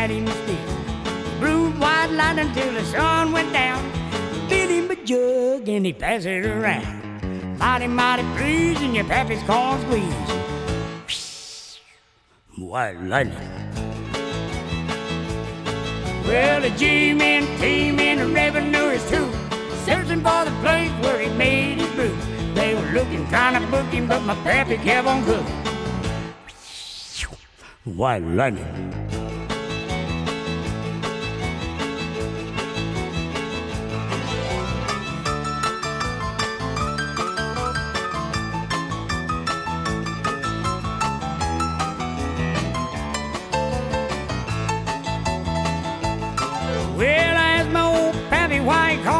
had him still. Brewed white lightning till the sun went down. Fill him a jug and he pass it around. Mighty, mighty pleased in your pappy's corn squeeze. White lightning. Well, the G-men team in the revenuers too, searching for the place where he made his brew. They were looking, trying to book him, but my pappy kept on cooking. White lightning.